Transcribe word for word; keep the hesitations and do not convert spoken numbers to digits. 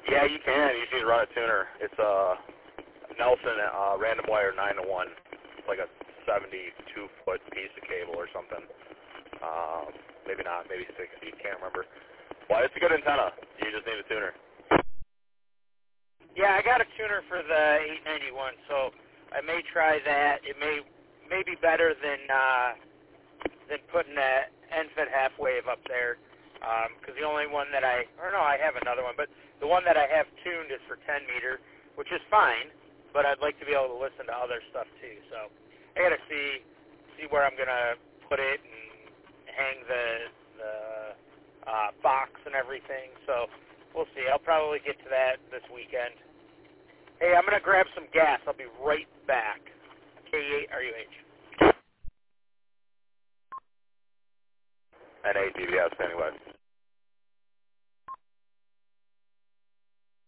Yeah, you can. You just need to run a tuner. It's a Nelson uh, random wire nine to one. It's like a seventy-two foot piece of cable or something. Um, maybe not, maybe sixty. Can't remember. Well, it's a good antenna. You just need a tuner. Yeah, I got a tuner for the eight ninety-one, so I may try that. It may may be better than uh, than putting a N F E T half wave up there, because the only one that I, or no, I have another one, but the one that I have tuned is for ten meter, which is fine, but I'd like to be able to listen to other stuff too. So I got to see see where I'm gonna put it and hang the the uh, box and everything. So we'll see. I'll probably get to that this weekend. Hey, I'm going to grab some gas. I'll be right back. K eight R U H. N A D B S anyway.